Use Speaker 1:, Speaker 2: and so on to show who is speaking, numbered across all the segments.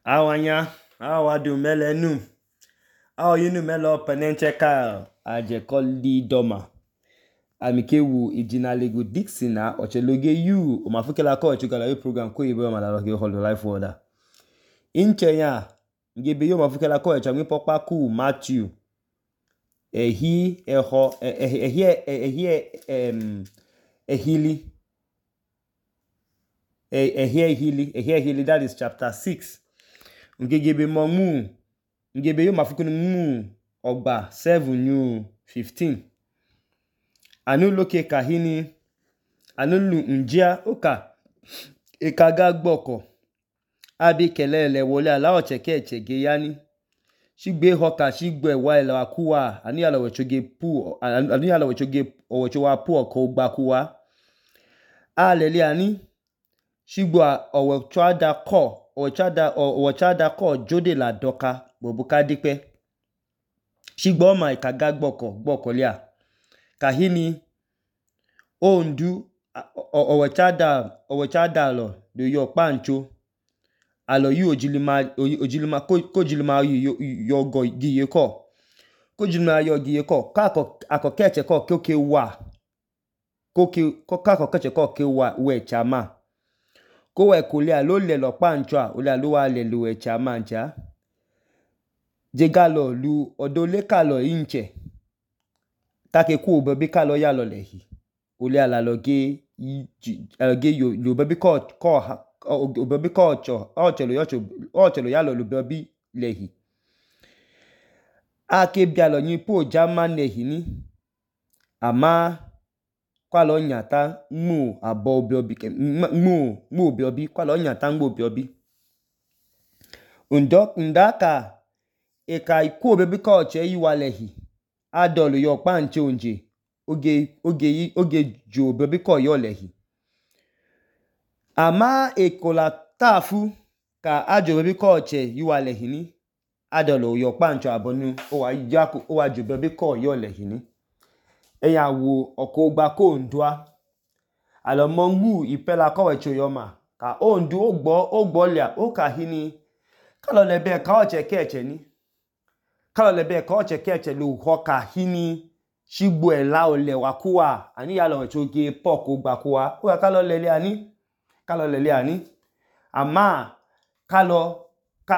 Speaker 1: Awanya, awadu melenu. Aw yinu melo penencheka aje koldi doma. Amikewu ijinalego Dixina ocheloge yu omafukela ko chukala yu program ko ibe malaloge holo life order. Inchenya ngebe yo mafukela ko chamwe pokpa ku Matthew. Ehili that is chapter 6. Ngebe momu ngebe yo mafukunu mu ogba 7 new 15. Anu loke kahini anulu njia oka ekaga gboko abi kelele wole ala ocheke echege yani shigbe hoka shigbe wa ila akuwa ani ala wechoge pu ani ala wechoge owechowa pu oko gba kuwa alele ani shigbo owechada ko jode la doka bobuka dipe shigbo ma ikaga gboko lia kahini ondu owechada lo do yo pancho alo yu ojilima yo go giye ko kojilima yo giye ko kako akokeche ko koke wa kako keche ko ke wa we chama ko we kulia lo le lo pancho a ole lo wa le lo we chama ncha jegalo lu odole kalo inche take ku bebe kalo ya lo lehi ole ala loge yo bebe ko bebe ko ochelo ya lo bebe lehi ake bialo ni po jama nehi ni ama kwalo nyata mu abo biobi mu biobi kwalo nyata mu biobi ndaka eka ku bebe ko oche yiwa lehi adolu yo panche onje oge jo bebe ko yo lehi ama ekola tafu ka ajo bebe ko oche yiwa lehi ni adolu yo pancho abonu o wa jo bebe ko yo lehi ni eya wo oko gba ko ndua alomo mu ipela ko wecho yo ma ka ondu ogbo lia o ka hini kalo lebe ka oche keche ni kalo lebe ka oche keche lu hoka hini shigbo ela ole wakuwa ani ya lo wecho ge poko gba kuwa o kalo lele ani ama kalo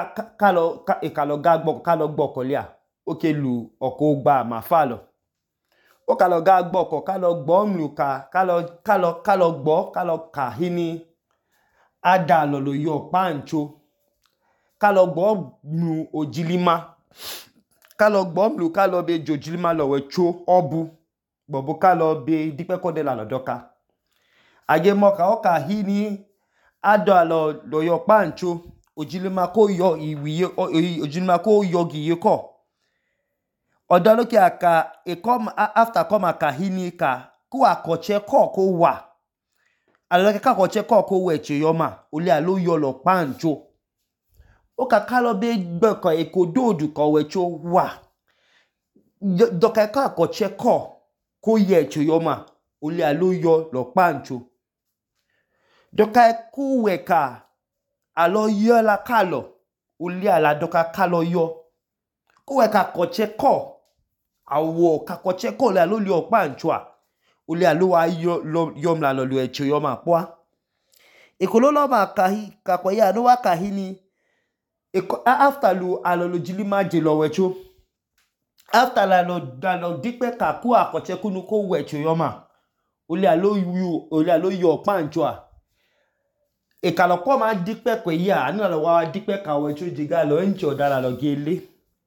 Speaker 1: gboko lia oke lu oko gba mafalo o kalo ga gboko kalo gbo mluka kalo kahini ada lo yo pancho kalo gbo mu ojilima kalo gbo mlu kalo be jojilima lo wecho obu bobu kalo be dipe ko de la lodoka age moka o kahini ada lo yo pancho ojilima ko yo iwiye ojilima ko yo giye ko odaloke aka after come kahini ka ku akoche ko wa alake ka akoche ko weche yoma ole alo yo lo pancho o ka kalo be gbeko ekododu ko wecho wa doka ka akoche ko yeche yoma ole alo yo lo pancho doka ku weka alo yo la kalo ole ala doka kalo yo ko weka akoche ko awo kakoche ko le alo yo pancho a ole alo wa yo mla lo eche yoma kwa ekololo ma kakoya no wa kahini after lu alolo jilima je lo wecho after la lo dipe ka ku akoche kunu ko wecho yoma ole alo yo pancho a ekaloko ma dipe ko ya ani lo wa dipe ka wecho jiga lo ncho dala lo gele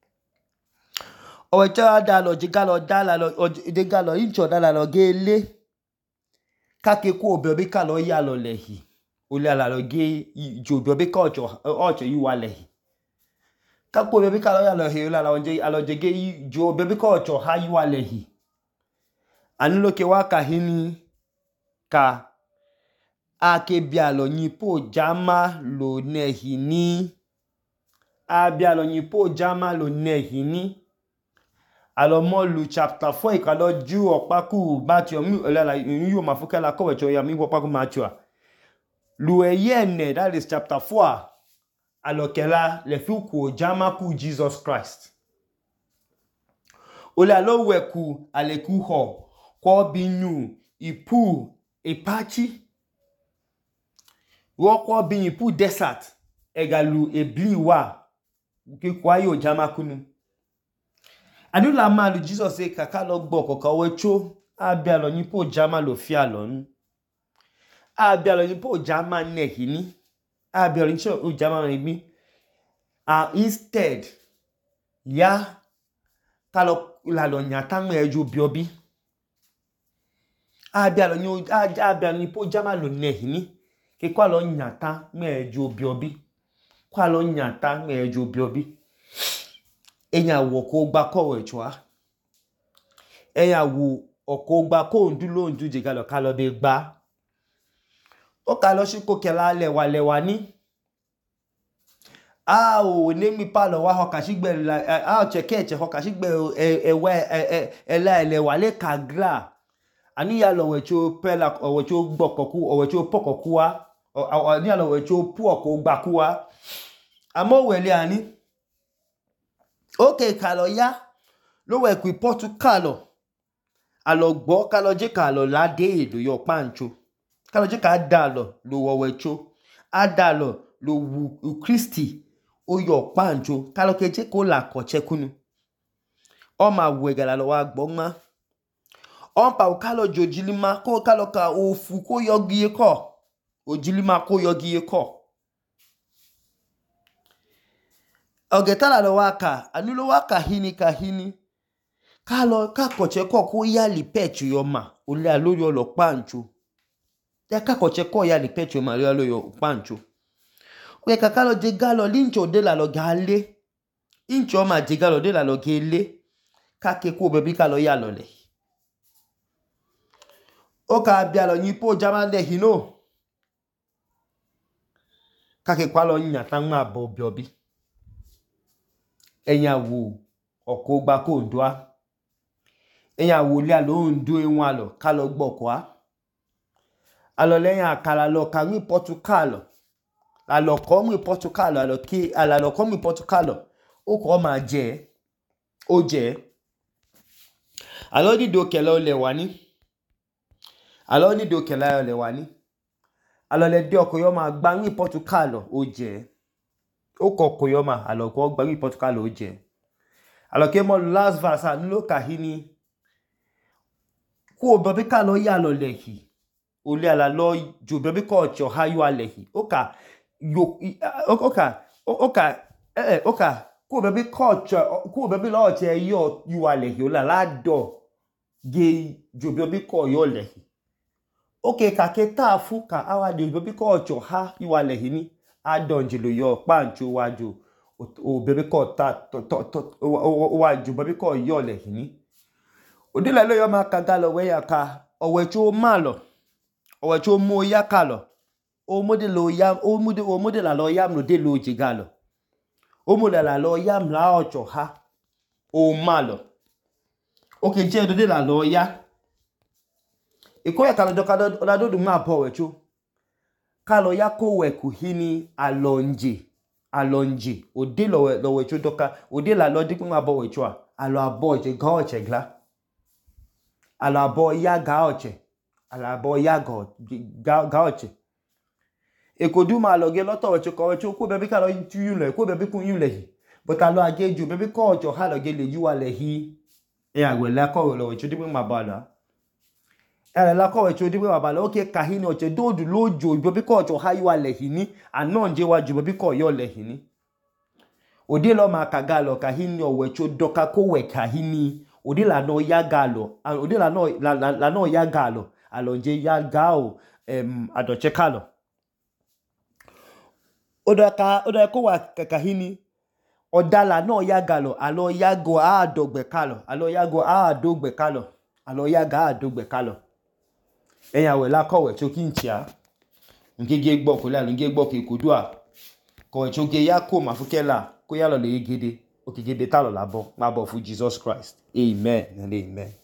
Speaker 1: owecho dala jiga lo ncho dala lo gele kake ku obebi ka lo ya lo lehi ole ala lo ge jo biobi ka ocho yiwa lehi kapo bebe ka lo ya lo he ala jege jo bebe ka ocho ha yiwa lehi anulo ke wa kahini ka ake bialo nyipo jama lo nehi ni abialo nyipo jama lo nehi ni alomo lu chapter 4 ikalo ju opaku Matthew mi olela yu mafukela ko wecho ya mi opaku Matthew lu eyene that is chapter 4 alokela le fiku jamaku Jesus Christ ole aloweku aleku ho ko binu ipu epachi wo ko bin ipu desert egalu ebliwa ke kwayo jamakunu anula malu Jesus say kaka lo gbo kokan wecho abi alo yin po jama lo fi alonu abi alo yin po jama nehini abi alo yin po jama nehini instead ya kalo la lo nyata nwe ejo biobi abi alo yin po jama lo nehini ke kwa lo nyata nwe ejo biobi kwa lo nyata nwe ejo biobi enya wo ko gba ko wecho enya wo oko gba ko ndulo nduje kalo be gba o kalo shiko kela lewa ni o ne mi palo wa ho kashigbe o cheke ho kashigbe ewe ela lewa le kagra ani ya lo wecho pela o wecho gbokoku o wecho pokoku wa ani ya lo wecho pu oko gba ku wa amo wele ani okay kalo ya lo we ku Portugal alogbo kalo je kalo lade elu yo pancho kalo je ka dalo lo wowecho adalo lo wu Kristi o yo pancho kalo keje ko la koche kunu o ma wegala lo wa gbonma o pa kalo jojilima ko kalo ka ofu ko yogi ko ojilima ko yogi ko ogetala lo waka anulo waka hini kalo ka koche ko ya li pechu yo ma ole aloyo lo pancho ya ka koche ko ya li pechu ma lo yo pancho o ka kalo de galo lincho de la lo gale incho ma de galo de la lo gele ka ke ko bebi kalo ya lo le o ka bia lo yin po jama de hino ka ke kwa lo nyata nma bo biobi enya wo oko gba ko ndwa enya wo le alo ndo enwa alo kalo gbokwa alo leyin akala lo ka mi Portugal alo ko mi Portugal alo ko mi Portugal o ko ma je o je alo di do kele ole wani alo ni do kele ole wani alo le de oko yo ma gba mi Portugal o je o ko yo ma alo ko gba mi Portugal o je alo ke mo last verse anulo kahini ko bobi ka lo ya lo lehi ole ala lo jo bobi ko cho hayo alehi oka ko bobi ko cho ko bobi lo che yo yu alehi ola la do ge jo bobi ko yo lehi okay ka ke ta fu ka awa de bobi ko cho ha yu alehi ni adonje lo yo pancho wajo o bobi ko ta wa jo bobi ko yo lehi ni odile lo yo ma kaga lo we ya ka owecho malo owecho mo ya kalo o modelo yam o modela lo yam no de lo jigalo o modela lo yam la ocho ha o malo okay je do de la lo ya iko ya kalo dokado olado du ma po wecho kalo ya ko we ku hini alonje o de lo wecho doka o de la lo dipu ma bo wecho alo abo je ga oche gla alo abo ya ga oche alo abo ya ga oche ekodu ma lo ge loto wecho ko bebi ka lo yu le ko bebi kun yu le but alo ageju bebi ko ocho ha lo ge le yu ale hi e agwe la ko lo wecho dipu ma bala ele la ko wecho dipu ma bala okay kahini oche dodu lojo bebi ko ocho ha yu ale hi ni anonje waju bebi ko yo le hi ni odi lo ma kagalo kahini o wecho doka ko we kahini odi la no ya galo odi la no ya galo alonje ya gao adoche kalo oda ko wa kahini odala no ya galo alo ya go a dogbe kalo alo ya go a dogbe kalo alo ya ga a dogbe kalo eyan we la ko we chokinchia ngege gbo ko la ngege gbo ke kodua ko we choge ya ko mafukela ko ya lo le gede okigede talo labo ma bo fu Jesus Christ amen and amen.